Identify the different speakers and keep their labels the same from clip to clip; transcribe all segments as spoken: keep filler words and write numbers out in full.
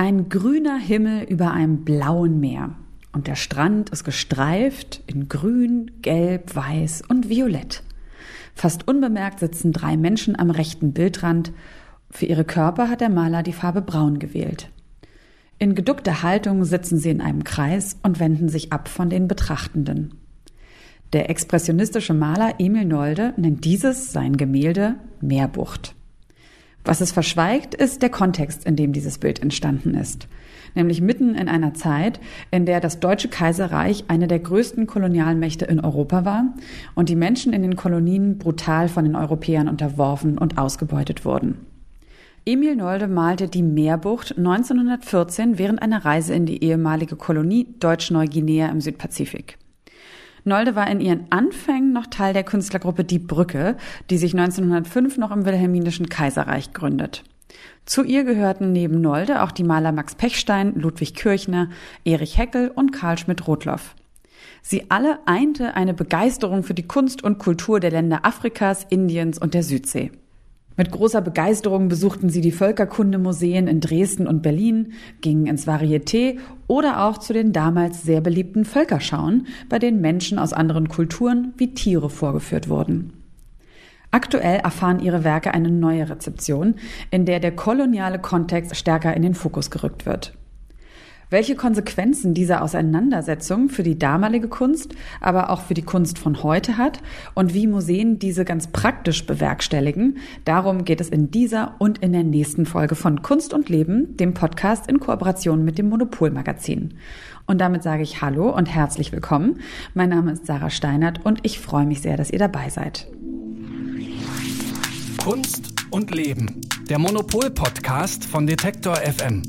Speaker 1: Ein grüner Himmel über einem blauen Meer. Und der Strand ist gestreift in grün, gelb, weiß und violett. Fast unbemerkt sitzen drei Menschen am rechten Bildrand. Für ihre Körper hat der Maler die Farbe braun gewählt. In geduckter Haltung sitzen sie in einem Kreis und wenden sich ab von den Betrachtenden. Der expressionistische Maler Emil Nolde nennt dieses sein Gemälde Meerbucht. Was es verschweigt, ist der Kontext, in dem dieses Bild entstanden ist. Nämlich mitten in einer Zeit, in der das Deutsche Kaiserreich eine der größten Kolonialmächte in Europa war und die Menschen in den Kolonien brutal von den Europäern unterworfen und ausgebeutet wurden. Emil Nolde malte die Meerbucht neunzehnhundertvierzehn während einer Reise in die ehemalige Kolonie Deutsch-Neuguinea im Südpazifik. Nolde war in ihren Anfängen noch Teil der Künstlergruppe Die Brücke, die sich neunzehnhundertfünf noch im Wilhelminischen Kaiserreich gründet. Zu ihr gehörten neben Nolde auch die Maler Max Pechstein, Ludwig Kirchner, Erich Heckel und Karl Schmidt-Rottloff. Sie alle einte eine Begeisterung für die Kunst und Kultur der Länder Afrikas, Indiens und der Südsee. Mit großer Begeisterung besuchten sie die Völkerkundemuseen in Dresden und Berlin, gingen ins Varieté oder auch zu den damals sehr beliebten Völkerschauen, bei denen Menschen aus anderen Kulturen wie Tiere vorgeführt wurden. Aktuell erfahren ihre Werke eine neue Rezeption, in der der koloniale Kontext stärker in den Fokus gerückt wird. Welche Konsequenzen diese Auseinandersetzung für die damalige Kunst, aber auch für die Kunst von heute hat und wie Museen diese ganz praktisch bewerkstelligen, darum geht es in dieser und in der nächsten Folge von Kunst und Leben, dem Podcast in Kooperation mit dem Monopol-Magazin. Und damit sage ich Hallo und herzlich willkommen. Mein Name ist Sarah Steinert und ich freue mich sehr, dass ihr dabei seid.
Speaker 2: Kunst und Leben, der Monopol-Podcast von Detektor F M.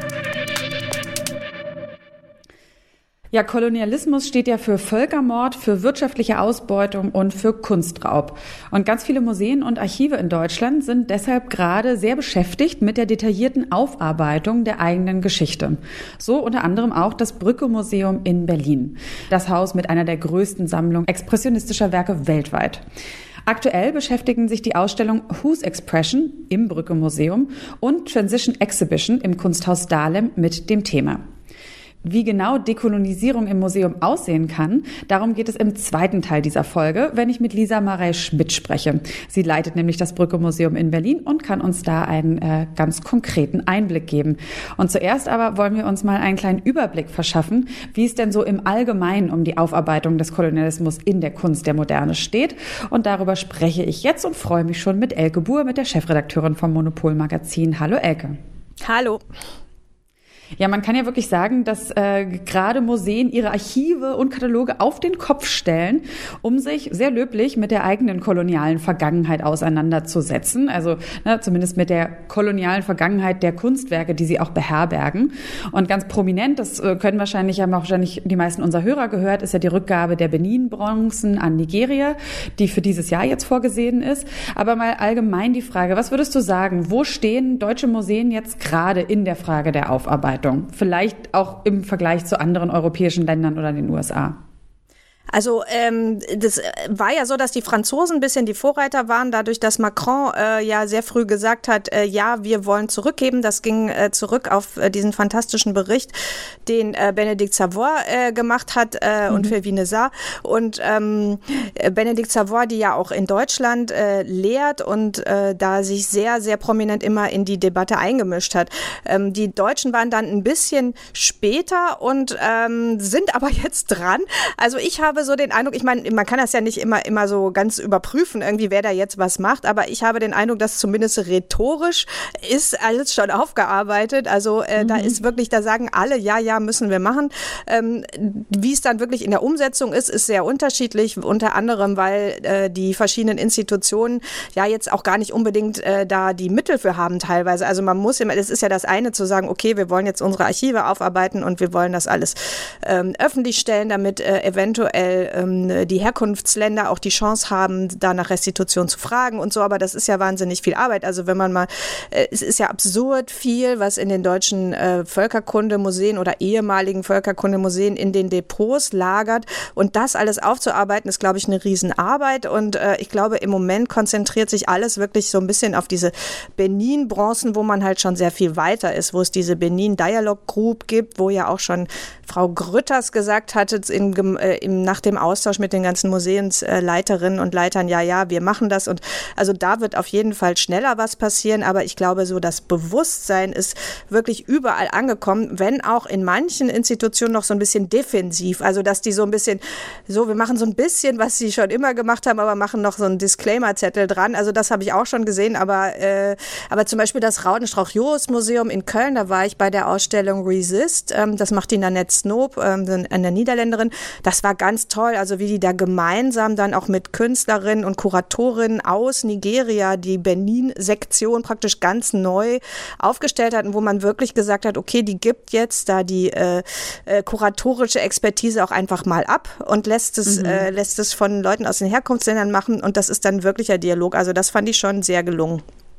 Speaker 1: Ja, Kolonialismus steht ja für Völkermord, für wirtschaftliche Ausbeutung und für Kunstraub. Und ganz viele Museen und Archive in Deutschland sind deshalb gerade sehr beschäftigt mit der detaillierten Aufarbeitung der eigenen Geschichte. So unter anderem auch das Brücke-Museum in Berlin. Das Haus mit einer der größten Sammlungen expressionistischer Werke weltweit. Aktuell beschäftigen sich die Ausstellung Whose Expression im Brücke-Museum und Transition Exhibition im Kunsthaus Dahlem mit dem Thema. Wie genau Dekolonisierung im Museum aussehen kann, darum geht es im zweiten Teil dieser Folge, wenn ich mit Lisa Marey-Schmidt spreche. Sie leitet nämlich das Brücke-Museum in Berlin und kann uns da einen äh, ganz konkreten Einblick geben. Und zuerst aber wollen wir uns mal einen kleinen Überblick verschaffen, wie es denn so im Allgemeinen um die Aufarbeitung des Kolonialismus in der Kunst der Moderne steht. Und darüber spreche ich jetzt und freue mich schon mit Elke Buhr, mit der Chefredakteurin vom Monopol-Magazin. Hallo Elke.
Speaker 3: Hallo.
Speaker 1: Ja, man kann ja wirklich sagen, dass äh, gerade Museen ihre Archive und Kataloge auf den Kopf stellen, um sich sehr löblich mit der eigenen kolonialen Vergangenheit auseinanderzusetzen. Also ne, zumindest mit der kolonialen Vergangenheit der Kunstwerke, die sie auch beherbergen. Und ganz prominent, das äh, können wahrscheinlich, haben wahrscheinlich die meisten unserer Hörer gehört, ist ja die Rückgabe der Benin-Bronzen an Nigeria, die für dieses Jahr jetzt vorgesehen ist. Aber mal allgemein die Frage, was würdest du sagen, wo stehen deutsche Museen jetzt gerade in der Frage der Aufarbeitung? Vielleicht auch im Vergleich zu anderen europäischen Ländern oder den U S A.
Speaker 3: Also ähm, das war ja so, dass die Franzosen ein bisschen die Vorreiter waren, dadurch, dass Macron äh, ja sehr früh gesagt hat, äh, ja, wir wollen zurückgeben. Das ging äh, zurück auf äh, diesen fantastischen Bericht, den äh, Bénédicte Savoy äh, gemacht hat äh, mhm. und für Vinesar. Und ähm, Bénédicte Savoy, die ja auch in Deutschland äh, lehrt und äh, da sich sehr, sehr prominent immer in die Debatte eingemischt hat. Ähm, die Deutschen waren dann ein bisschen später und ähm, sind aber jetzt dran. Also ich habe so den Eindruck, ich meine, man kann das ja nicht immer immer so ganz überprüfen, irgendwie wer da jetzt was macht, aber ich habe den Eindruck, dass zumindest rhetorisch ist alles schon aufgearbeitet. Also äh, mhm. da ist wirklich, da sagen alle, ja, ja, müssen wir machen. Ähm, wie es dann wirklich in der Umsetzung ist, ist sehr unterschiedlich, unter anderem, weil äh, die verschiedenen Institutionen ja jetzt auch gar nicht unbedingt äh, da die Mittel für haben teilweise. Also man muss immer, das ist ja das eine zu sagen, okay, wir wollen jetzt unsere Archive aufarbeiten und wir wollen das alles ähm, öffentlich stellen, damit äh, eventuell eventuell ähm, die Herkunftsländer auch die Chance haben, da nach Restitution zu fragen und so, aber das ist ja wahnsinnig viel Arbeit. Also wenn man mal, äh, es ist ja absurd viel, was in den deutschen äh, Völkerkundemuseen oder ehemaligen Völkerkundemuseen in den Depots lagert und das alles aufzuarbeiten, ist, glaube ich, eine Riesenarbeit und äh, ich glaube, im Moment konzentriert sich alles wirklich so ein bisschen auf diese Benin-Bronzen, wo man halt schon sehr viel weiter ist, wo es diese Benin Dialogue Group gibt, wo ja auch schon Frau Grütters gesagt hatte, in, äh, im, nach dem Austausch mit den ganzen Museumsleiterinnen und Leitern, ja, ja, wir machen das und also da wird auf jeden Fall schneller was passieren, aber ich glaube, so das Bewusstsein ist wirklich überall angekommen, wenn auch in manchen Institutionen noch so ein bisschen defensiv, also dass die so ein bisschen, so, wir machen so ein bisschen, was sie schon immer gemacht haben, aber machen noch so einen Disclaimer-Zettel dran, also das habe ich auch schon gesehen, aber, äh, aber zum Beispiel das Raudenstrauch-Joris-Museum in Köln, da war ich bei der Ausstellung Resist, ähm, das macht die Nanette Snoop, ähm, eine Niederländerin, das war ganz toll, also wie die da gemeinsam dann auch mit Künstlerinnen und Kuratorinnen aus Nigeria die Benin-Sektion praktisch ganz neu aufgestellt hatten, wo man wirklich gesagt hat, okay, die gibt jetzt da die äh, äh, kuratorische Expertise auch einfach mal ab und lässt es, mhm. äh, lässt es von Leuten aus den Herkunftsländern machen und das ist dann wirklicher Dialog. Also das fand ich schon sehr gelungen.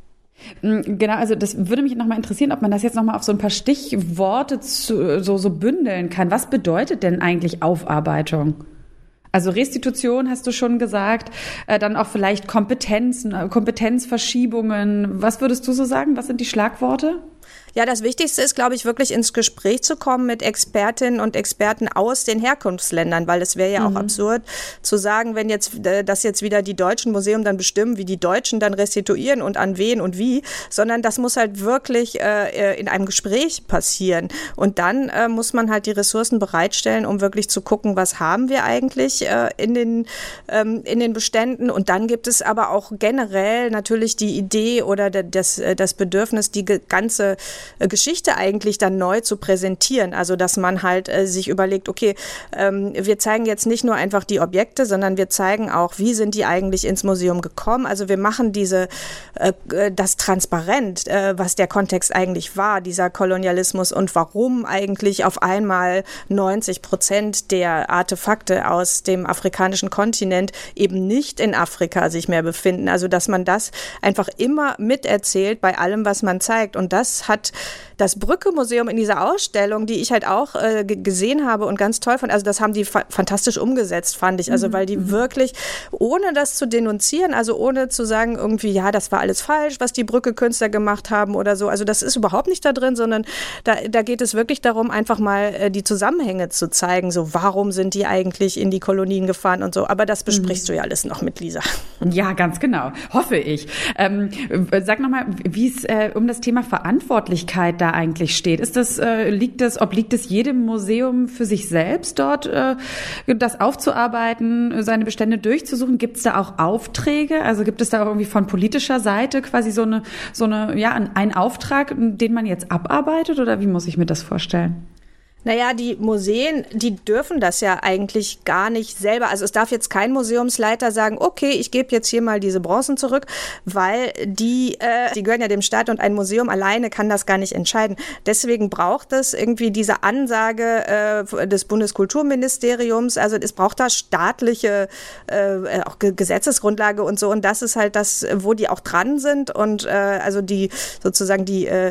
Speaker 1: Genau, also das würde mich nochmal interessieren, ob man das jetzt nochmal auf so ein paar Stichworte zu, so, so bündeln kann. Was bedeutet denn eigentlich Aufarbeitung? Also Restitution hast du schon gesagt, äh, dann auch vielleicht Kompetenzen, Kompetenzverschiebungen. Was würdest du so sagen? Was sind die Schlagworte?
Speaker 3: Ja, das Wichtigste ist, glaube ich, wirklich ins Gespräch zu kommen mit Expertinnen und Experten aus den Herkunftsländern, weil es wäre ja mhm. auch absurd zu sagen, wenn jetzt das jetzt wieder die deutschen Museen dann bestimmen, wie die Deutschen dann restituieren und an wen und wie, sondern das muss halt wirklich äh, in einem Gespräch passieren. Und dann äh, muss man halt die Ressourcen bereitstellen, um wirklich zu gucken, was haben wir eigentlich äh, in den ähm, in den Beständen. Und dann gibt es aber auch generell natürlich die Idee oder das, das Bedürfnis, die ganze Geschichte eigentlich dann neu zu präsentieren. Also dass man halt äh, sich überlegt, okay, ähm, wir zeigen jetzt nicht nur einfach die Objekte, sondern wir zeigen auch, wie sind die eigentlich ins Museum gekommen. Also wir machen diese äh, das transparent, äh, was der Kontext eigentlich war, dieser Kolonialismus und warum eigentlich auf einmal neunzig Prozent der Artefakte aus dem afrikanischen Kontinent eben nicht in Afrika sich mehr befinden. Also dass man das einfach immer miterzählt bei allem, was man zeigt. Und das hat das Brücke-Museum in dieser Ausstellung, die ich halt auch äh, g- gesehen habe und ganz toll fand, also das haben die fa- fantastisch umgesetzt, fand ich, also weil die mhm. wirklich, ohne das zu denunzieren, also ohne zu sagen irgendwie, ja, das war alles falsch, was die Brücke-Künstler gemacht haben oder so, also das ist überhaupt nicht da drin, sondern da, da geht es wirklich darum, einfach mal äh, die Zusammenhänge zu zeigen, so warum sind die eigentlich in die Kolonien gefahren und so, aber das besprichst mhm. du ja alles noch mit Lisa.
Speaker 1: Ja, ganz genau, hoffe ich. Ähm, sag nochmal, wie es äh, um das Thema Verantwortlichkeit da eigentlich steht. Ist das, äh, liegt das, obliegt es jedem Museum für sich selbst dort, äh, das aufzuarbeiten, seine Bestände durchzusuchen? Gibt es da auch Aufträge? Also gibt es da auch irgendwie von politischer Seite quasi so eine, so eine, ja, einen Auftrag, den man jetzt abarbeitet oder wie muss ich mir das vorstellen?
Speaker 3: Naja, die Museen, die dürfen das ja eigentlich gar nicht selber. Also es darf jetzt kein Museumsleiter sagen, okay, ich gebe jetzt hier mal diese Bronzen zurück, weil die, äh, die gehören ja dem Staat und ein Museum alleine kann das gar nicht entscheiden. Deswegen braucht es irgendwie diese Ansage äh, des Bundeskulturministeriums. Also es braucht da staatliche äh, auch Gesetzesgrundlage und so. Und das ist halt das, wo die auch dran sind. Und äh, also die sozusagen die äh,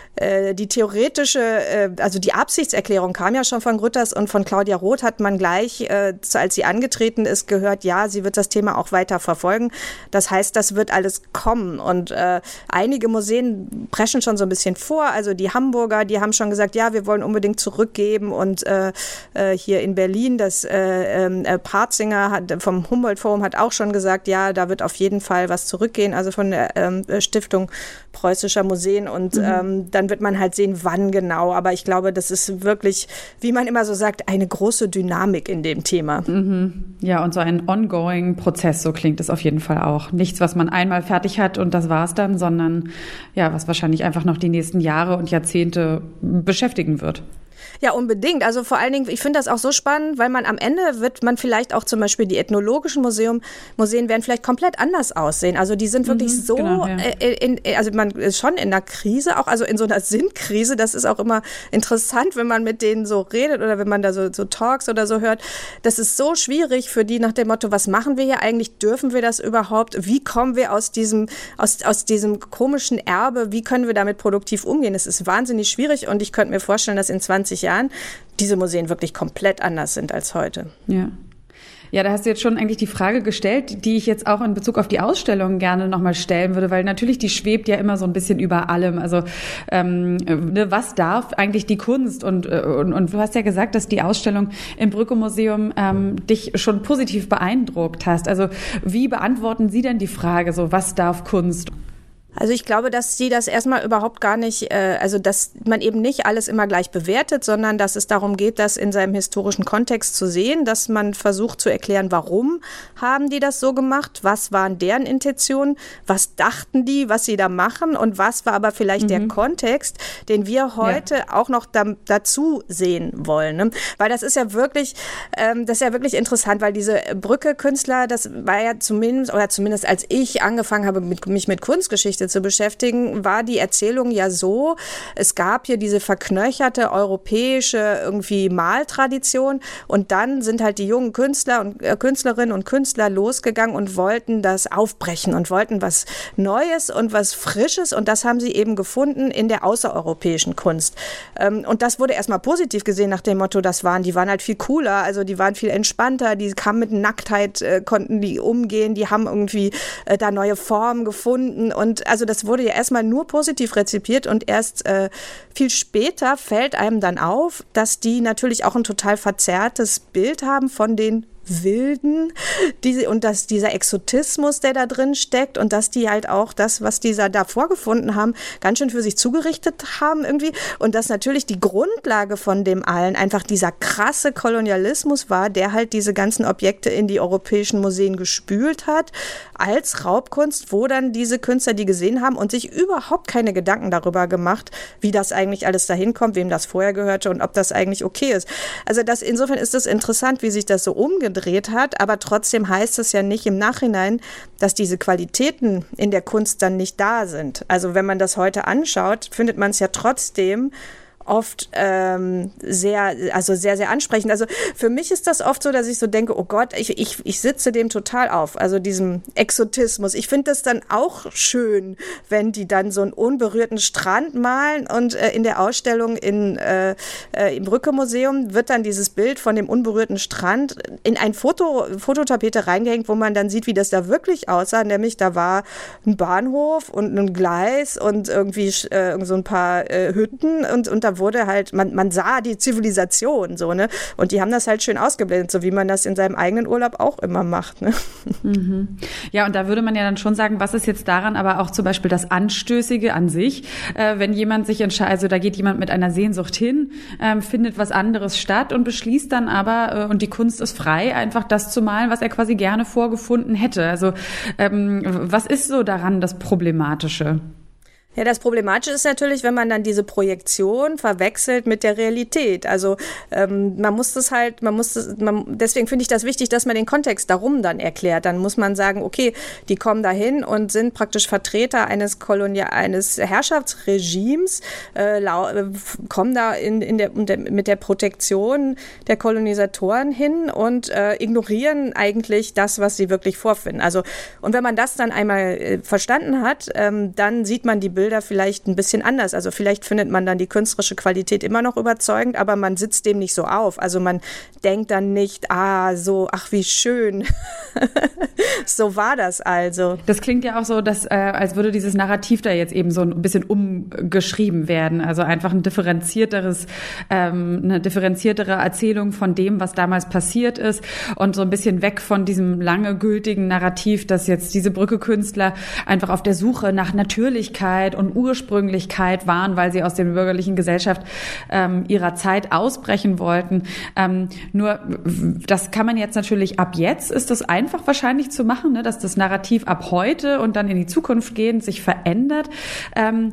Speaker 3: Die theoretische, also die Absichtserklärung kam ja schon von Grütters und von Claudia Roth hat man gleich, als sie angetreten ist, gehört, ja, sie wird das Thema auch weiter verfolgen. Das heißt, das wird alles kommen und äh, einige Museen preschen schon so ein bisschen vor. Also die Hamburger, die haben schon gesagt, ja, wir wollen unbedingt zurückgeben und äh, hier in Berlin, das äh, äh, Partzinger hat, vom Humboldt-Forum hat auch schon gesagt, ja, da wird auf jeden Fall was zurückgehen, also von der äh, Stiftung Preußischer Museen und mhm. ähm, dann wird man halt sehen, wann genau. Aber ich glaube, das ist wirklich, wie man immer so sagt, eine große Dynamik in dem Thema.
Speaker 1: Mhm. Ja, und so ein ongoing Prozess, so klingt es auf jeden Fall auch. Nichts, was man einmal fertig hat und das war's dann, sondern ja, was wahrscheinlich einfach noch die nächsten Jahre und Jahrzehnte beschäftigen wird.
Speaker 3: Ja, unbedingt. Also vor allen Dingen, ich finde das auch so spannend, weil man am Ende wird man vielleicht auch zum Beispiel die ethnologischen Museum, Museen werden vielleicht komplett anders aussehen. Also die sind wirklich mhm, so, genau, ja. äh, in, also man ist schon in einer Krise, auch also in so einer Sinnkrise. Das ist auch immer interessant, wenn man mit denen so redet oder wenn man da so, so Talks oder so hört. Das ist so schwierig für die nach dem Motto, was machen wir hier eigentlich? Dürfen wir das überhaupt? Wie kommen wir aus diesem, aus, aus diesem komischen Erbe? Wie können wir damit produktiv umgehen? Es ist wahnsinnig schwierig und ich könnte mir vorstellen, dass in zwanzig Jahren diese Museen wirklich komplett anders sind als heute.
Speaker 1: Ja. Ja, da hast du jetzt schon eigentlich die Frage gestellt, die ich jetzt auch in Bezug auf die Ausstellung gerne nochmal stellen würde, weil natürlich die schwebt ja immer so ein bisschen über allem. Also ähm, ne, was darf eigentlich die Kunst? Und, und, und du hast ja gesagt, dass die Ausstellung im Brücke-Museum ähm, dich schon positiv beeindruckt hast. Also wie beantworten Sie denn die Frage, so was darf Kunst?
Speaker 3: Also ich glaube, dass sie das erstmal überhaupt gar nicht, äh, also dass man eben nicht alles immer gleich bewertet, sondern dass es darum geht, das in seinem historischen Kontext zu sehen, dass man versucht zu erklären, warum haben die das so gemacht, was waren deren Intentionen, was dachten die, was sie da machen und was war aber vielleicht mhm. der Kontext, den wir heute ja. auch noch da, dazu sehen wollen. Ne? Weil das ist ja wirklich, ähm, das ist ja wirklich interessant, weil diese Brücke-Künstler, das war ja zumindest, oder zumindest als ich angefangen habe, mit, mich mit Kunstgeschichte zu beschäftigen, war die Erzählung ja so, es gab hier diese verknöcherte europäische irgendwie Maltradition und dann sind halt die jungen Künstler und äh, Künstlerinnen und Künstler losgegangen und wollten das aufbrechen und wollten was Neues und was Frisches und das haben sie eben gefunden in der außereuropäischen Kunst. Ähm, und das wurde erstmal positiv gesehen nach dem Motto, das waren, die waren halt viel cooler, also die waren viel entspannter, die kamen mit Nacktheit, äh, konnten die umgehen, die haben irgendwie äh, da neue Formen gefunden und also das wurde ja erstmal nur positiv rezipiert und erst äh, viel später fällt einem dann auf, dass die natürlich auch ein total verzerrtes Bild haben von den Wilden, diese, und dass dieser Exotismus, der da drin steckt und dass die halt auch das, was die da vorgefunden haben, ganz schön für sich zugerichtet haben irgendwie und dass natürlich die Grundlage von dem allen einfach dieser krasse Kolonialismus war, der halt diese ganzen Objekte in die europäischen Museen gespült hat, als Raubkunst, wo dann diese Künstler die gesehen haben und sich überhaupt keine Gedanken darüber gemacht, wie das eigentlich alles dahin kommt, wem das vorher gehörte und ob das eigentlich okay ist. Also das, insofern ist es interessant, wie sich das so umgedreht hat, aber trotzdem heißt es ja nicht im Nachhinein, dass diese Qualitäten in der Kunst dann nicht da sind. Also wenn man das heute anschaut, findet man es ja trotzdem oft ähm, sehr, also sehr, sehr ansprechend. Also für mich ist das oft so, dass ich so denke, oh Gott, ich, ich, ich sitze dem total auf, also diesem Exotismus. Ich finde das dann auch schön, wenn die dann so einen unberührten Strand malen und äh, in der Ausstellung in, äh, äh, im Brücke-Museum wird dann dieses Bild von dem unberührten Strand in ein Foto, Fototapete reingehängt, wo man dann sieht, wie das da wirklich aussah, nämlich da war ein Bahnhof und ein Gleis und irgendwie äh, so ein paar äh, Hütten und, und da wurde halt, man, man sah die Zivilisation so, ne? Und die haben das halt schön ausgeblendet, so wie man das in seinem eigenen Urlaub auch immer macht, ne?
Speaker 1: Mhm. Ja, und da würde man ja dann schon sagen, was ist jetzt daran aber auch zum Beispiel das Anstößige an sich, äh, wenn jemand sich entscheidet, also da geht jemand mit einer Sehnsucht hin, äh, findet was anderes statt und beschließt dann aber, äh, und die Kunst ist frei, einfach das zu malen, was er quasi gerne vorgefunden hätte. Also ähm, was ist so daran das Problematische?
Speaker 3: Ja, das Problematische ist natürlich, wenn man dann diese Projektion verwechselt mit der Realität. Also ähm, man muss das halt, man muss das, man, deswegen finde ich das wichtig, dass man den Kontext darum dann erklärt. Dann muss man sagen, okay, die kommen dahin und sind praktisch Vertreter eines Kolonial, eines Herrschaftsregimes, äh, lau, äh, kommen da in, in der, mit der Protektion der Kolonisatoren hin und äh, ignorieren eigentlich das, was sie wirklich vorfinden. Also und wenn man das dann einmal äh, verstanden hat, ähm, dann sieht man die Bilder Bilder vielleicht ein bisschen anders. Also vielleicht findet man dann die künstlerische Qualität immer noch überzeugend, aber man sitzt dem nicht so auf. Also man denkt dann nicht, ah, so, ach, wie schön. So war das also.
Speaker 1: Das klingt ja auch so, dass, äh, als würde dieses Narrativ da jetzt eben so ein bisschen umgeschrieben werden. Also einfach ein differenzierteres, ähm, eine differenziertere Erzählung von dem, was damals passiert ist und so ein bisschen weg von diesem lange gültigen Narrativ, dass jetzt diese Brücke-Künstler einfach auf der Suche nach Natürlichkeit und Ursprünglichkeit waren, weil sie aus der bürgerlichen Gesellschaft ähm, ihrer Zeit ausbrechen wollten. Ähm, nur das kann man jetzt natürlich ab jetzt, ist das einfach wahrscheinlich zu machen, ne, dass das Narrativ ab heute und dann in die Zukunft gehend sich verändert. Ähm,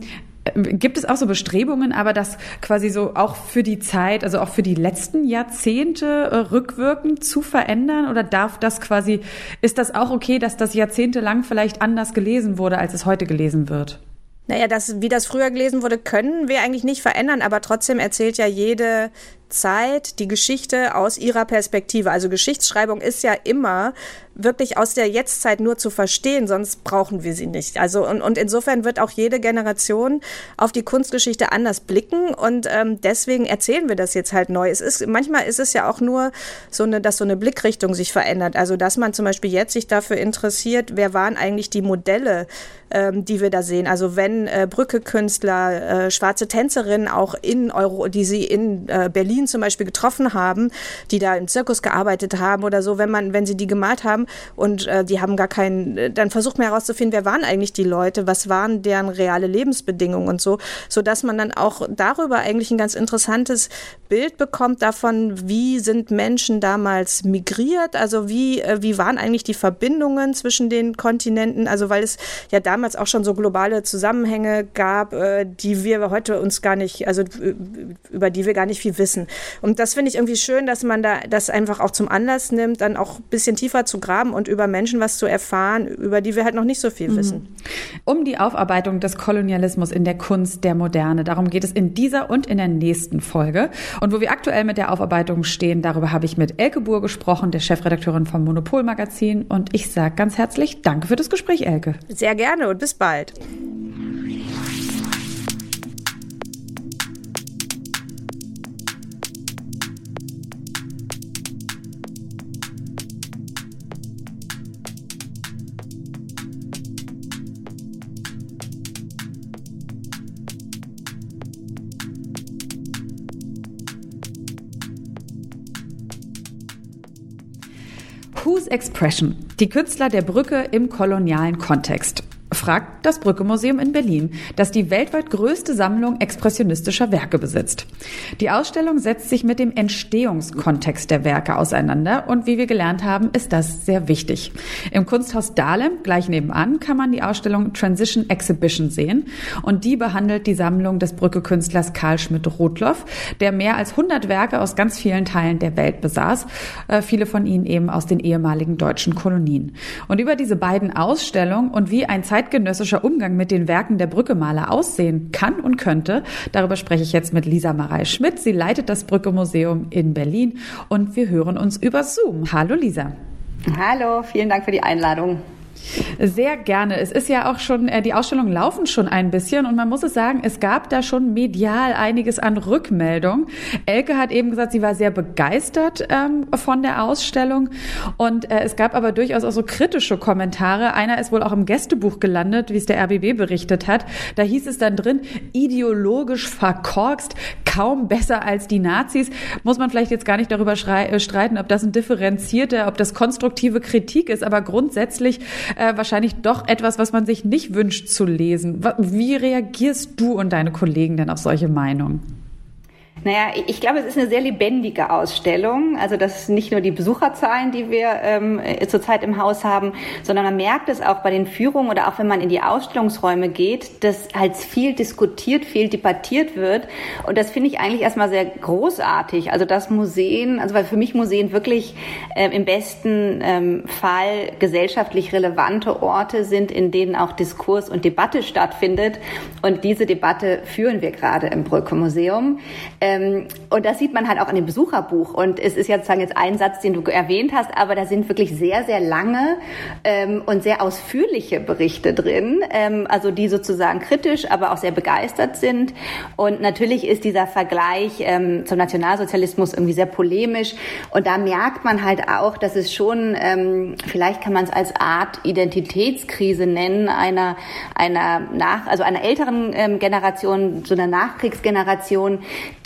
Speaker 1: Gibt es auch so Bestrebungen, aber das quasi so auch für die Zeit, also auch für die letzten Jahrzehnte äh, rückwirkend zu verändern? Oder darf das quasi, ist das auch okay, dass das jahrzehntelang vielleicht anders gelesen wurde, als es heute gelesen wird?
Speaker 3: Naja, das, wie das früher gelesen wurde, können wir eigentlich nicht verändern, aber trotzdem erzählt ja jede Zeit die Geschichte aus ihrer Perspektive. Also Geschichtsschreibung ist ja immer wirklich aus der Jetztzeit nur zu verstehen, sonst brauchen wir sie nicht. Also und, und insofern wird auch jede Generation auf die Kunstgeschichte anders blicken und ähm, deswegen erzählen wir das jetzt halt neu. Es ist, manchmal ist es ja auch nur so eine, dass so eine Blickrichtung sich verändert. Also dass man zum Beispiel jetzt sich dafür interessiert, wer waren eigentlich die Modelle, ähm, die wir da sehen. Also wenn äh, Brücke-Künstler, äh, schwarze Tänzerinnen auch in Euro, die sie in äh, Berlin zum Beispiel getroffen haben, die da im Zirkus gearbeitet haben oder so, wenn man, wenn sie die gemalt haben und äh, die haben gar keinen, dann versucht man herauszufinden, wer waren eigentlich die Leute, was waren deren reale Lebensbedingungen und so, sodass man dann auch darüber eigentlich ein ganz interessantes Bild bekommt davon, wie sind Menschen damals migriert, also wie, äh, wie waren eigentlich die Verbindungen zwischen den Kontinenten, also weil es ja damals auch schon so globale Zusammenhänge gab, äh, die wir heute uns gar nicht, also über die wir gar nicht viel wissen. Und das finde ich irgendwie schön, dass man da das einfach auch zum Anlass nimmt, dann auch ein bisschen tiefer zu graben und über Menschen was zu erfahren, über die wir halt noch nicht so viel mhm. wissen.
Speaker 1: Um die Aufarbeitung des Kolonialismus in der Kunst der Moderne, darum geht es in dieser und in der nächsten Folge. Und wo wir aktuell mit der Aufarbeitung stehen, darüber habe ich mit Elke Buhr gesprochen, der Chefredakteurin vom Monopol-Magazin. Und ich sage ganz herzlich Danke für das Gespräch, Elke.
Speaker 3: Sehr gerne und bis bald.
Speaker 1: Whose Expression? Die Künstler der Brücke im kolonialen Kontext. Fragt das Brücke-Museum in Berlin, das die weltweit größte Sammlung expressionistischer Werke besitzt. Die Ausstellung setzt sich mit dem Entstehungskontext der Werke auseinander und wie wir gelernt haben, ist das sehr wichtig. Im Kunsthaus Dahlem, gleich nebenan, kann man die Ausstellung Transition Exhibition sehen und die behandelt die Sammlung des Brücke-Künstlers Karl Schmidt-Rothloff, der mehr als hundert Werke aus ganz vielen Teilen der Welt besaß, äh, viele von ihnen eben aus den ehemaligen deutschen Kolonien. Und über diese beiden Ausstellungen und wie ein zeitgenössischer Umgang mit den Werken der Brücke-Maler aussehen kann und könnte. Darüber spreche ich jetzt mit Lisa Marei Schmidt. Sie leitet das Brücke-Museum in Berlin und wir hören uns über Zoom. Hallo Lisa.
Speaker 4: Hallo, vielen Dank für die Einladung.
Speaker 1: Sehr gerne. Es ist ja auch schon, äh, die Ausstellungen laufen schon ein bisschen und man muss es sagen, es gab da schon medial einiges an Rückmeldungen. Elke hat eben gesagt, sie war sehr begeistert ähm, von der Ausstellung und äh, es gab aber durchaus auch so kritische Kommentare. Einer ist wohl auch im Gästebuch gelandet, wie es der R B B berichtet hat. Da hieß es dann drin, ideologisch verkorkst, kaum besser als die Nazis. Muss man vielleicht jetzt gar nicht darüber schrei- streiten, ob das ein differenzierter, ob das konstruktive Kritik ist, aber grundsätzlich Äh, wahrscheinlich doch etwas, was man sich nicht wünscht zu lesen. Wie reagierst du und deine Kollegen denn auf solche Meinungen?
Speaker 4: Naja, ich glaube, es ist eine sehr lebendige Ausstellung. Also das sind nicht nur die Besucherzahlen, die wir ähm, zurzeit im Haus haben, sondern man merkt es auch bei den Führungen oder auch wenn man in die Ausstellungsräume geht, dass halt viel diskutiert, viel debattiert wird. Und das finde ich eigentlich erstmal sehr großartig. Also dass Museen, also weil für mich Museen wirklich äh, im besten ähm, Fall gesellschaftlich relevante Orte sind, in denen auch Diskurs und Debatte stattfindet. Und diese Debatte führen wir gerade im Brücke-Museum. Und das sieht man halt auch in dem Besucherbuch. Und es ist ja sozusagen jetzt ein Satz, den du erwähnt hast, aber da sind wirklich sehr, sehr lange ähm, und sehr ausführliche Berichte drin, ähm, also die sozusagen kritisch, aber auch sehr begeistert sind. Und natürlich ist dieser Vergleich ähm, zum Nationalsozialismus irgendwie sehr polemisch. Und da merkt man halt auch, dass es schon, ähm, vielleicht kann man es als Art Identitätskrise nennen, einer, einer nach, also einer älteren ähm, Generation, so einer Nachkriegsgeneration, die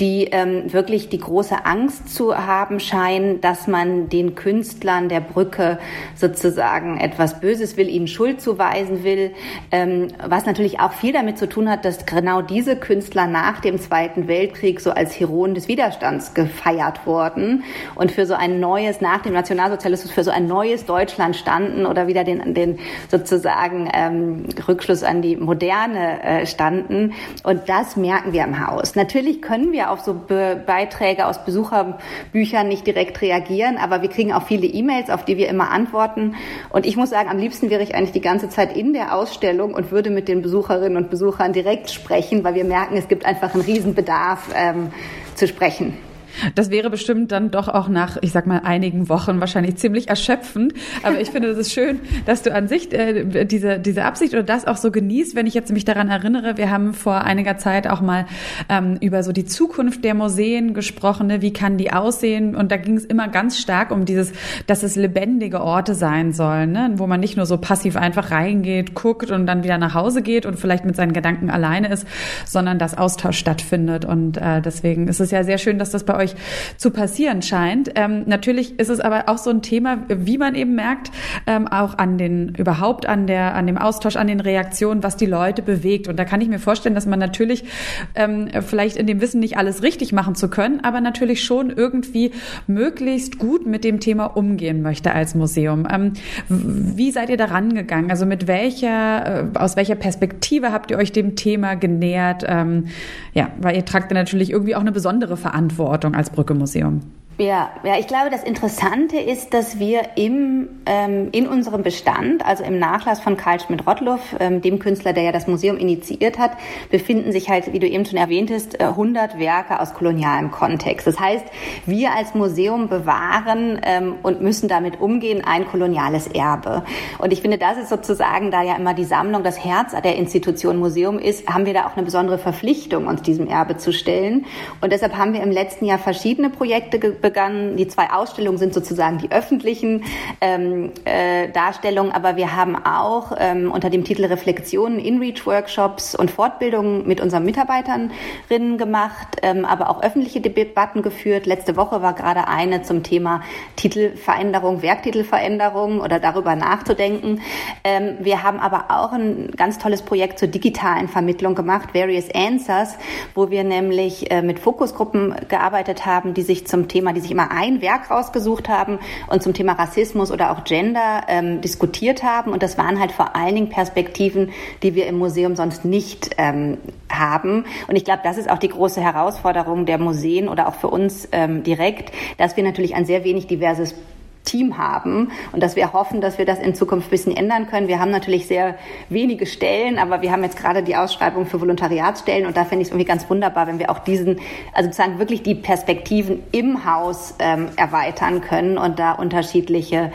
Speaker 4: die ähm, wirklich die große Angst zu haben scheinen, dass man den Künstlern der Brücke sozusagen etwas Böses will, ihnen Schuld zuweisen will, ähm, was natürlich auch viel damit zu tun hat, dass genau diese Künstler nach dem Zweiten Weltkrieg so als Heroen des Widerstands gefeiert wurden und für so ein neues, nach dem Nationalsozialismus, für so ein neues Deutschland standen oder wieder den, den sozusagen ähm, Rückschluss an die Moderne äh, standen. Und das merken wir im Haus. Natürlich können wir auf so Be- Beiträge aus Besucherbüchern nicht direkt reagieren, aber wir kriegen auch viele E-Mails, auf die wir immer antworten. Und ich muss sagen, am liebsten wäre ich eigentlich die ganze Zeit in der Ausstellung und würde mit den Besucherinnen und Besuchern direkt sprechen, weil wir merken, es gibt einfach einen Riesenbedarf ähm, zu sprechen.
Speaker 1: Das wäre bestimmt dann doch auch nach, ich sag mal, einigen Wochen wahrscheinlich ziemlich erschöpfend. Aber ich finde, es ist schön, dass du an sich äh, diese diese Absicht oder das auch so genießt. Wenn ich jetzt mich daran erinnere, wir haben vor einiger Zeit auch mal ähm, über so die Zukunft der Museen gesprochen, ne? Wie kann die aussehen? Und da ging es immer ganz stark um dieses, dass es lebendige Orte sein sollen, ne? Wo man nicht nur so passiv einfach reingeht, guckt und dann wieder nach Hause geht und vielleicht mit seinen Gedanken alleine ist, sondern dass Austausch stattfindet. Und äh, deswegen ist es ja sehr schön, dass das bei euch zu passieren scheint. Ähm, natürlich ist es aber auch so ein Thema, wie man eben merkt, ähm, auch an den, überhaupt an der, an dem Austausch, an den Reaktionen, was die Leute bewegt. Und da kann ich mir vorstellen, dass man natürlich ähm, vielleicht in dem Wissen nicht alles richtig machen zu können, aber natürlich schon irgendwie möglichst gut mit dem Thema umgehen möchte als Museum. Ähm, wie seid ihr da rangegangen? Also mit welcher, äh, aus welcher Perspektive habt ihr euch dem Thema genähert? Ähm, ja, weil ihr tragt ja natürlich irgendwie auch eine besondere Verantwortung als Brücke-Museum.
Speaker 4: Ja, ja, ich glaube, das Interessante ist, dass wir im ähm, in unserem Bestand, also im Nachlass von Carl Schmidt-Rottluff, ähm, dem Künstler, der ja das Museum initiiert hat, befinden sich halt, wie du eben schon erwähntest, hundert Werke aus kolonialem Kontext. Das heißt, wir als Museum bewahren ähm, und müssen damit umgehen ein koloniales Erbe. Und ich finde, das ist sozusagen, da ja immer die Sammlung das Herz der Institution Museum ist, haben wir da auch eine besondere Verpflichtung, uns diesem Erbe zu stellen. Und deshalb haben wir im letzten Jahr verschiedene Projekte ge- begangen. Die zwei Ausstellungen sind sozusagen die öffentlichen ähm, äh, Darstellungen, aber wir haben auch ähm, unter dem Titel Reflexionen In-Reach-Workshops und Fortbildungen mit unseren Mitarbeiterinnen gemacht, ähm, aber auch öffentliche Debatten geführt. Letzte Woche war gerade eine zum Thema Titelveränderung, Werktitelveränderung oder darüber nachzudenken. Ähm, wir haben aber auch ein ganz tolles Projekt zur digitalen Vermittlung gemacht, Various Answers, wo wir nämlich äh, mit Fokusgruppen gearbeitet haben, die sich zum Thema die sich immer ein Werk rausgesucht haben und zum Thema Rassismus oder auch Gender ähm, diskutiert haben. Und das waren halt vor allen Dingen Perspektiven, die wir im Museum sonst nicht ähm, haben. Und ich glaube, das ist auch die große Herausforderung der Museen oder auch für uns ähm, direkt, dass wir natürlich ein sehr wenig diverses Team haben und dass wir hoffen, dass wir das in Zukunft ein bisschen ändern können. Wir haben natürlich sehr wenige Stellen, aber wir haben jetzt gerade die Ausschreibung für Volontariatsstellen und da finde ich es irgendwie ganz wunderbar, wenn wir auch diesen, also sozusagen wirklich die Perspektiven im Haus ähm, erweitern können und da unterschiedliche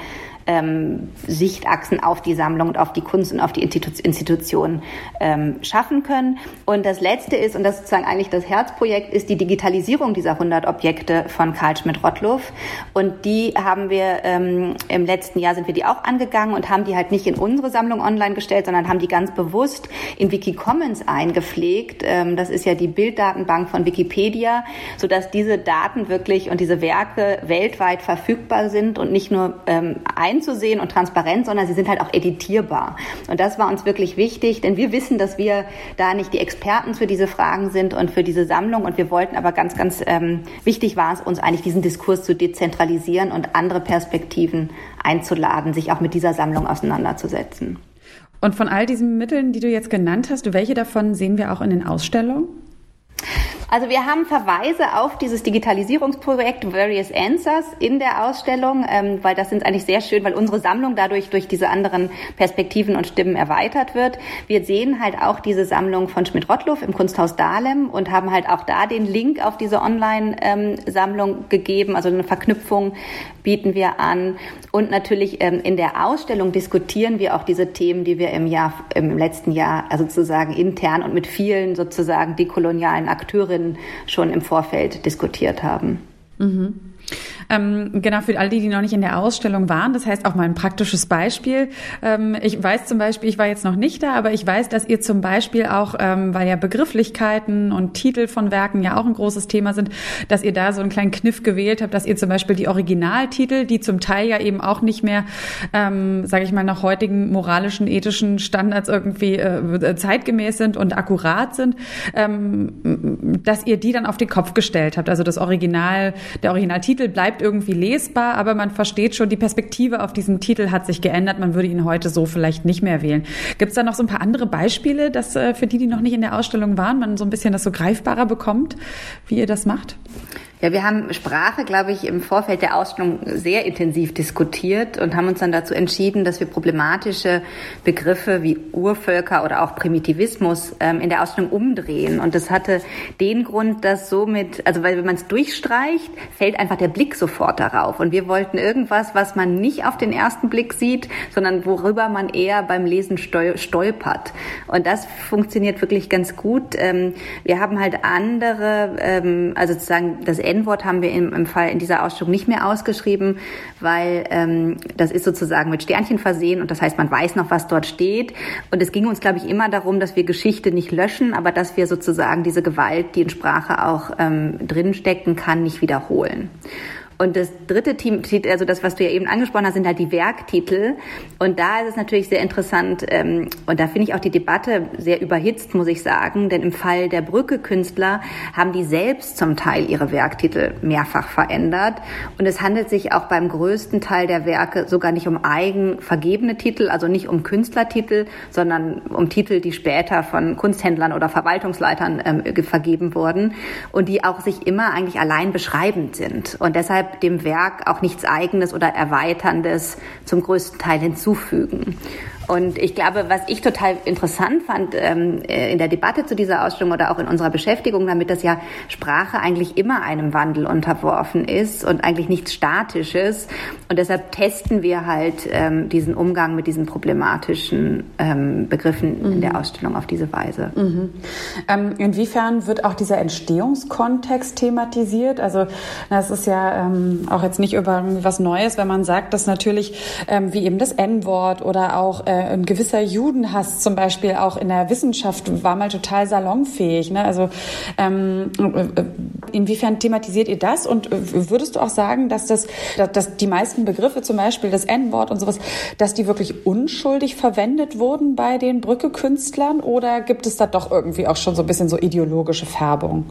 Speaker 4: Ähm, Sichtachsen auf die Sammlung und auf die Kunst und auf die Institu- Institution ähm, schaffen können. Und das Letzte ist, und das ist sozusagen eigentlich das Herzprojekt, ist die Digitalisierung dieser hundert Objekte von Carl Schmidt-Rottluff. Und die haben wir ähm, im letzten Jahr sind wir die auch angegangen und haben die halt nicht in unsere Sammlung online gestellt, sondern haben die ganz bewusst in Wikicommons eingepflegt. Ähm, das ist ja die Bilddatenbank von Wikipedia, sodass diese Daten wirklich und diese Werke weltweit verfügbar sind und nicht nur ähm, ein zu sehen und transparent, sondern sie sind halt auch editierbar. Und das war uns wirklich wichtig, denn wir wissen, dass wir da nicht die Experten für diese Fragen sind und für diese Sammlung. Und wir wollten aber ganz, ganz ähm, wichtig war es uns eigentlich, diesen Diskurs zu dezentralisieren und andere Perspektiven einzuladen, sich auch mit dieser Sammlung auseinanderzusetzen.
Speaker 1: Und von all diesen Mitteln, die du jetzt genannt hast, welche davon sehen wir auch in den Ausstellungen?
Speaker 4: Also wir haben Verweise auf dieses Digitalisierungsprojekt Various Answers in der Ausstellung, ähm, weil das sind eigentlich sehr schön, weil unsere Sammlung dadurch durch diese anderen Perspektiven und Stimmen erweitert wird. Wir sehen halt auch diese Sammlung von Schmidt-Rottluff im Kunsthaus Dahlem und haben halt auch da den Link auf diese Online-Sammlung ähm, gegeben, also eine Verknüpfung bieten wir an. Und natürlich ähm, in der Ausstellung diskutieren wir auch diese Themen, die wir im Jahr, im letzten Jahr, also sozusagen intern und mit vielen sozusagen dekolonialen Akteurinnen schon im Vorfeld diskutiert haben.
Speaker 1: Mhm. Ähm, genau, für alle, die, die noch nicht in der Ausstellung waren, das heißt auch mal ein praktisches Beispiel. Ähm, ich weiß zum Beispiel, ich war jetzt noch nicht da, aber ich weiß, dass ihr zum Beispiel auch, ähm, weil ja Begrifflichkeiten und Titel von Werken ja auch ein großes Thema sind, dass ihr da so einen kleinen Kniff gewählt habt, dass ihr zum Beispiel die Originaltitel, die zum Teil ja eben auch nicht mehr, ähm, sage ich mal, nach heutigen moralischen, ethischen Standards irgendwie äh, zeitgemäß sind und akkurat sind, ähm, dass ihr die dann auf den Kopf gestellt habt. Also das Original, der Originaltitel bleibt irgendwie lesbar, aber man versteht schon, die Perspektive auf diesen Titel hat sich geändert. Man würde ihn heute so vielleicht nicht mehr wählen. Gibt es da noch so ein paar andere Beispiele, dass äh, für die, die noch nicht in der Ausstellung waren, man so ein bisschen das so greifbarer bekommt, wie ihr das macht?
Speaker 4: Ja, wir haben Sprache, glaube ich, im Vorfeld der Ausstellung sehr intensiv diskutiert und haben uns dann dazu entschieden, dass wir problematische Begriffe wie Urvölker oder auch Primitivismus ähm, in der Ausstellung umdrehen. Und das hatte den Grund, dass somit, also weil wenn man es durchstreicht, fällt einfach der Blick sofort darauf. Und wir wollten irgendwas, was man nicht auf den ersten Blick sieht, sondern worüber man eher beim Lesen stol- stolpert. Und das funktioniert wirklich ganz gut. Ähm, wir haben halt andere, ähm, also sozusagen das N-Wort haben wir im, im Fall in dieser Ausstellung nicht mehr ausgeschrieben, weil ähm, das ist sozusagen mit Sternchen versehen und das heißt, man weiß noch, was dort steht. Und es ging uns, glaube ich, immer darum, dass wir Geschichte nicht löschen, aber dass wir sozusagen diese Gewalt, die in Sprache auch ähm, drinstecken kann, nicht wiederholen. Und das dritte Team, also das, was du ja eben angesprochen hast, sind halt die Werktitel. Und da ist es natürlich sehr interessant, ähm, und da finde ich auch die Debatte sehr überhitzt, muss ich sagen, denn im Fall der Brücke-Künstler haben die selbst zum Teil ihre Werktitel mehrfach verändert. Und es handelt sich auch beim größten Teil der Werke sogar nicht um eigen vergebene Titel, also nicht um Künstlertitel, sondern um Titel, die später von Kunsthändlern oder Verwaltungsleitern ähm, vergeben wurden und die auch sich immer eigentlich allein beschreibend sind. Und deshalb dem Werk auch nichts Eigenes oder Erweiterndes zum größten Teil hinzufügen. Und ich glaube, was ich total interessant fand ähm, in der Debatte zu dieser Ausstellung oder auch in unserer Beschäftigung damit, dass ja Sprache eigentlich immer einem Wandel unterworfen ist und eigentlich nichts Statisches. Und deshalb testen wir halt ähm, diesen Umgang mit diesen problematischen ähm, Begriffen mhm. in der Ausstellung auf diese Weise.
Speaker 1: Mhm. Ähm, inwiefern wird auch dieser Entstehungskontext thematisiert? Also das ist ja ähm, auch jetzt nicht über was Neues, wenn man sagt, dass natürlich ähm, wie eben das N-Wort oder auch äh, ein gewisser Judenhass zum Beispiel auch in der Wissenschaft war mal total salonfähig. Ne? Also ähm, inwiefern thematisiert ihr das? Und würdest du auch sagen, dass das, dass die meisten Begriffe, zum Beispiel das N-Wort und sowas, dass die wirklich unschuldig verwendet wurden bei den Brücke-Künstlern? Oder gibt es da doch irgendwie auch schon so ein bisschen so ideologische Färbung?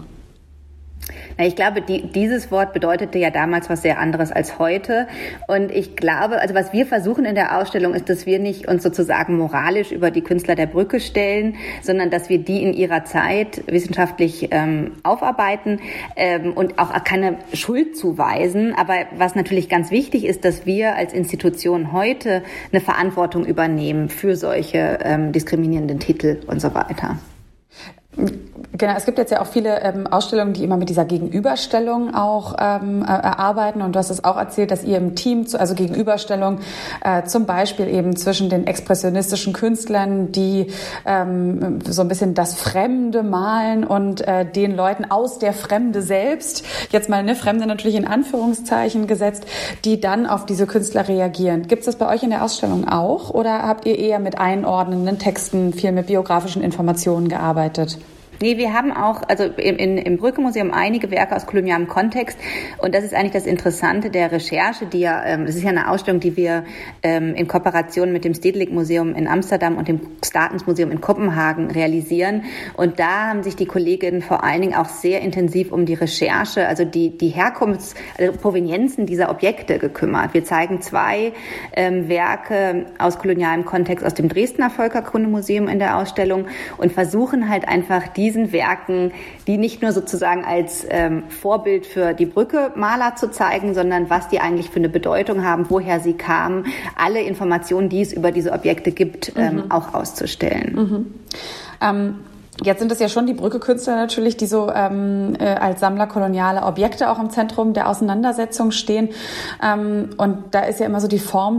Speaker 4: Ich glaube, die, dieses Wort bedeutete ja damals was sehr anderes als heute. Und ich glaube, also was wir versuchen in der Ausstellung ist, dass wir nicht uns sozusagen moralisch über die Künstler der Brücke stellen, sondern dass wir die in ihrer Zeit wissenschaftlich ähm, aufarbeiten ähm, und auch keine Schuld zuweisen. Aber was natürlich ganz wichtig ist, dass wir als Institution heute eine Verantwortung übernehmen für solche ähm, diskriminierenden Titel und so weiter.
Speaker 1: Genau, es gibt jetzt ja auch viele ähm, Ausstellungen, die immer mit dieser Gegenüberstellung auch ähm, äh, arbeiten. Und du hast es auch erzählt, dass ihr im Team, zu, also Gegenüberstellung äh, zum Beispiel eben zwischen den expressionistischen Künstlern, die ähm, so ein bisschen das Fremde malen und äh, den Leuten aus der Fremde selbst, jetzt mal eine Fremde natürlich in Anführungszeichen gesetzt, die dann auf diese Künstler reagieren. Gibt es das bei euch in der Ausstellung auch oder habt ihr eher mit einordnenden Texten, viel mit biografischen Informationen gearbeitet?
Speaker 4: Nee, wir haben auch, also im, in, im Brücke-Museum einige Werke aus kolonialem Kontext und das ist eigentlich das Interessante der Recherche, die ja, ähm, das ist ja eine Ausstellung, die wir ähm, in Kooperation mit dem Stedelijk Museum in Amsterdam und dem Statens Museum in Kopenhagen realisieren und da haben sich die Kolleginnen vor allen Dingen auch sehr intensiv um die Recherche, also die, die Herkunfts-, also Provenienzen dieser Objekte gekümmert. Wir zeigen zwei ähm, Werke aus kolonialem Kontext aus dem Dresdner Völkerkundemuseum in der Ausstellung und versuchen halt einfach die diesen Werken, die nicht nur sozusagen als ähm, Vorbild für die Brücke-Maler zu zeigen, sondern was die eigentlich für eine Bedeutung haben, woher sie kamen, alle Informationen, die es über diese Objekte gibt, ähm, mhm. auch auszustellen.
Speaker 1: Mhm. Ähm Jetzt sind es ja schon die Brücke-Künstler natürlich, die so ähm, äh, als Sammler koloniale Objekte auch im Zentrum der Auseinandersetzung stehen. Ähm, und da ist ja immer so die Form der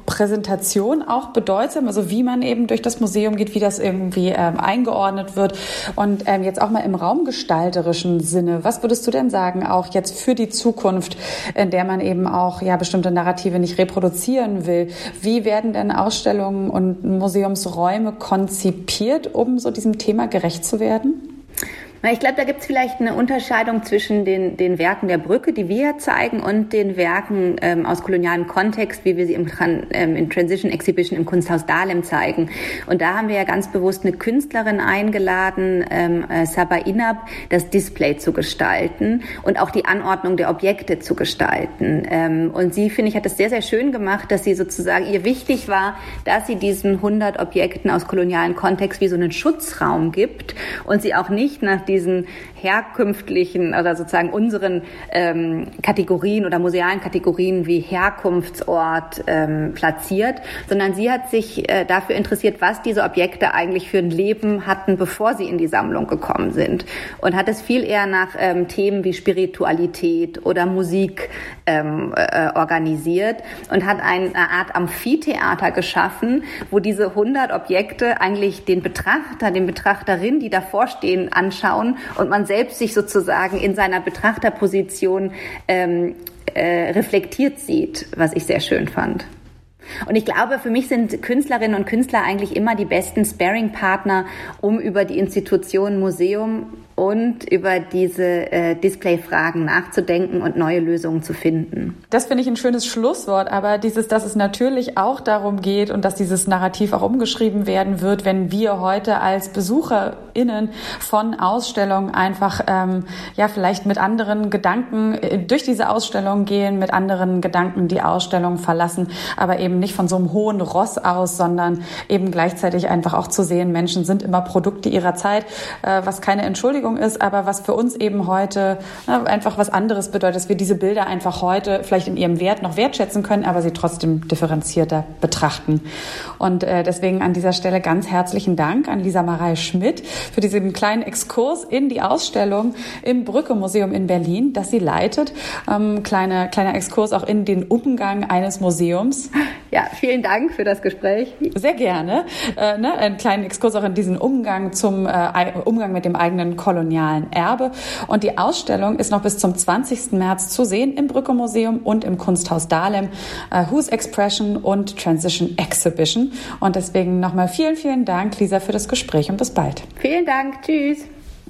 Speaker 1: Präsentation auch bedeutsam, also wie man eben durch das Museum geht, wie das irgendwie ähm, eingeordnet wird und ähm, jetzt auch mal im raumgestalterischen Sinne. Was würdest du denn sagen, auch jetzt für die Zukunft, in der man eben auch ja bestimmte Narrative nicht reproduzieren will? Wie werden denn Ausstellungen und Museumsräume konzipiert, um so diesem Thema gerecht zu werden?
Speaker 4: Ich glaube, da gibt es vielleicht eine Unterscheidung zwischen den, den Werken der Brücke, die wir zeigen, und den Werken ähm, aus kolonialem Kontext, wie wir sie im, ähm, in Transition Exhibition im Kunsthaus Dahlem zeigen. Und da haben wir ja ganz bewusst eine Künstlerin eingeladen, ähm, äh, Saba Inab, das Display zu gestalten und auch die Anordnung der Objekte zu gestalten. Ähm, und sie, finde ich, hat es sehr, sehr schön gemacht, dass sie sozusagen, ihr wichtig war, dass sie diesen hundert Objekten aus kolonialem Kontext wie so einen Schutzraum gibt und sie auch nicht nach diesen herkünftlichen oder sozusagen unseren ähm, Kategorien oder musealen Kategorien wie Herkunftsort ähm, platziert, sondern sie hat sich äh, dafür interessiert, was diese Objekte eigentlich für ein Leben hatten, bevor sie in die Sammlung gekommen sind, und hat es viel eher nach ähm, Themen wie Spiritualität oder Musik ähm, äh, organisiert und hat eine Art Amphitheater geschaffen, wo diese hundert Objekte eigentlich den Betrachter, den Betrachterin, die davor stehen, anschauen und man selbst sich sozusagen in seiner Betrachterposition ähm, äh, reflektiert sieht, was ich sehr schön fand. Und ich glaube, für mich sind Künstlerinnen und Künstler eigentlich immer die besten Sparring-Partner, um über die Institution Museum und über diese äh, Display-Fragen nachzudenken und neue Lösungen zu finden.
Speaker 1: Das finde ich ein schönes Schlusswort, aber dieses, dass es natürlich auch darum geht und dass dieses Narrativ auch umgeschrieben werden wird, wenn wir heute als BesucherInnen von Ausstellungen einfach ähm, ja vielleicht mit anderen Gedanken äh, durch diese Ausstellung gehen, mit anderen Gedanken die Ausstellung verlassen, aber eben nicht von so einem hohen Ross aus, sondern eben gleichzeitig einfach auch zu sehen, Menschen sind immer Produkte ihrer Zeit, äh, was keine Entschuldigung ist, aber was für uns eben heute na, einfach was anderes bedeutet, dass wir diese Bilder einfach heute vielleicht in ihrem Wert noch wertschätzen können, aber sie trotzdem differenzierter betrachten. Und äh, deswegen an dieser Stelle ganz herzlichen Dank an Lisa Marei Schmidt für diesen kleinen Exkurs in die Ausstellung im Brücke-Museum in Berlin, das sie leitet. Ähm, kleine, kleiner Exkurs auch in den Umgang eines Museums.
Speaker 4: Ja, vielen Dank für das Gespräch.
Speaker 1: Sehr gerne. Äh, ne, einen kleinen Exkurs auch in diesen Umgang zum äh, Umgang mit dem eigenen kolonialen Erbe. Und die Ausstellung ist noch bis zum zwanzigsten März zu sehen im Brücke-Museum und im Kunsthaus Dahlem. Äh, Whose Expression und Transition Exhibition. Und deswegen nochmal vielen, vielen Dank, Lisa, für das Gespräch und bis bald.
Speaker 4: Vielen Dank. Tschüss.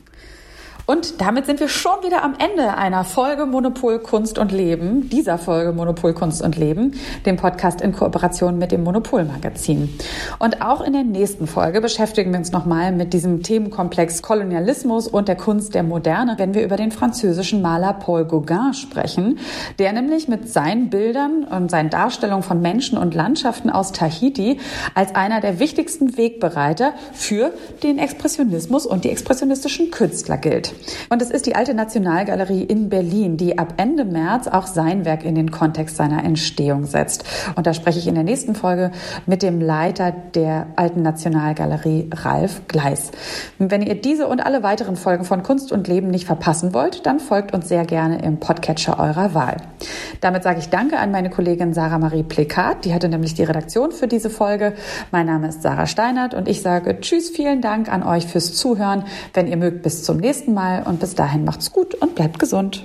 Speaker 1: Und damit sind wir schon wieder am Ende einer Folge Monopol Kunst und Leben, dieser Folge Monopol Kunst und Leben, dem Podcast in Kooperation mit dem Monopol Magazin. Und auch in der nächsten Folge beschäftigen wir uns nochmal mit diesem Themenkomplex Kolonialismus und der Kunst der Moderne, wenn wir über den französischen Maler Paul Gauguin sprechen, der nämlich mit seinen Bildern und seinen Darstellungen von Menschen und Landschaften aus Tahiti als einer der wichtigsten Wegbereiter für den Expressionismus und die expressionistischen Künstler gilt. Und es ist die Alte Nationalgalerie in Berlin, die ab Ende März auch sein Werk in den Kontext seiner Entstehung setzt. Und da spreche ich in der nächsten Folge mit dem Leiter der Alten Nationalgalerie, Ralf Gleis. Und wenn ihr diese und alle weiteren Folgen von Kunst und Leben nicht verpassen wollt, dann folgt uns sehr gerne im Podcatcher eurer Wahl. Damit sage ich Danke an meine Kollegin Sarah Marie Plekat, die hatte nämlich die Redaktion für diese Folge. Mein Name ist Sarah Steinert und ich sage Tschüss, vielen Dank an euch fürs Zuhören. Wenn ihr mögt, bis zum nächsten Mal. Und bis dahin macht's gut und bleibt gesund.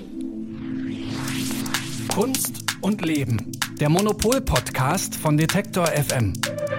Speaker 2: Kunst und Leben. Der Monopol-Podcast von Detektor F M.